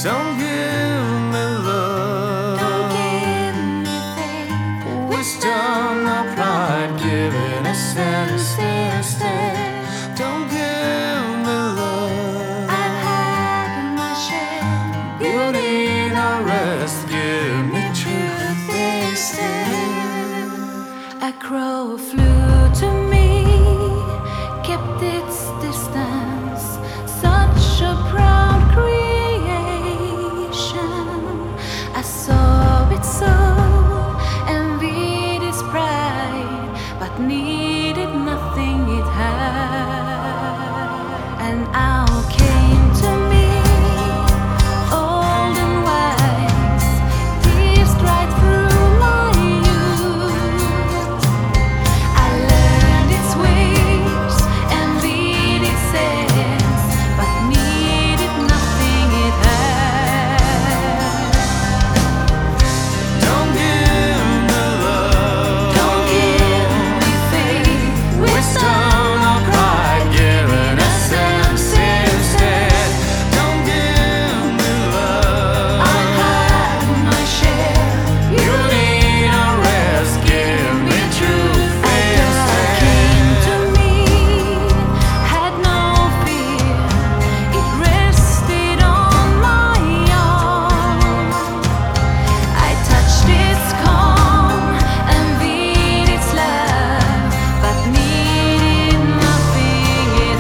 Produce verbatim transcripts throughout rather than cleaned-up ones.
Don't give me love. Don't give me faith, Wisdom or pride, give it a sense instead. Don't give me love. I've had my share. Beauty or rest, give me truth instead. A crow flew to me, kept its distance, such a proud creation. I saw it so, envied its pride, but needed nothing it had. And out came to me, old and wise, pierced right through my youth. I learned its ways, envied its ends, but needed nothing it had. Don't give me love. Don't give me faith, Wisdom or pride, give it a sense instead. Don't give me love. I've had my share. Beauty or rest, give me truth A dove came to me, had no fear. It rested on my arm. I touched its calm, envied its love, but needed nothing it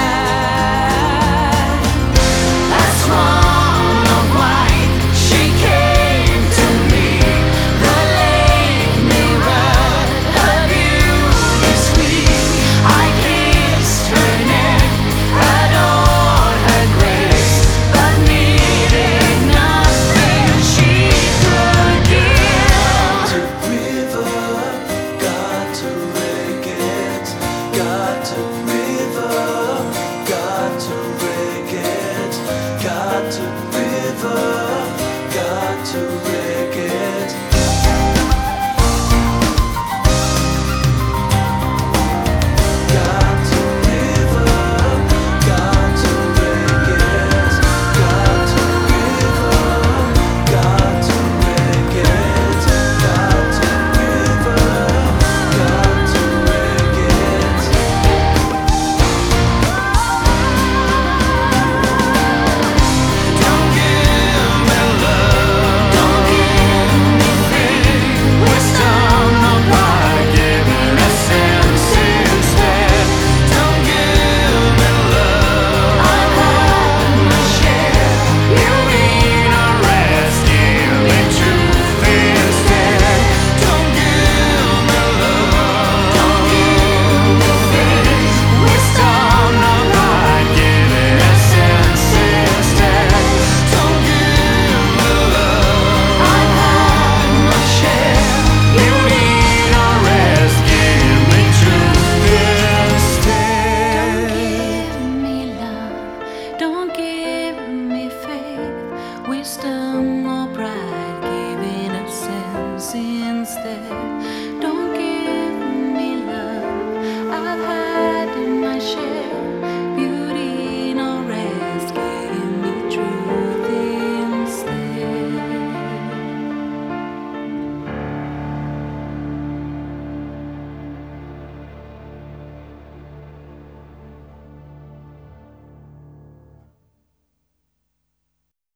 had. A swan of white, she came to me. The lake mirrored her beauty sweet. I kissed her neck, adored her grace, but needed nothing she could give. To river, got to rig it, got to river, got to rig it, got to river, got to rig it. Got to river, got to rig it, got to river, got to rig it, got to river, got to rig it. Don't give me love. Don't give me faith, Wisdom or pride, give it a sense instead. Don't give me love. I've had my share. Beauty or rest, give me truth instead. Don't give me love. Don't give me faith, Wisdom or pride, give it a sense instead. Don't give me love. I've had my share. Beauty or rest, give me truth instead. Don't give me love, don't give me faith, wisdom or pride, giving a sense instead.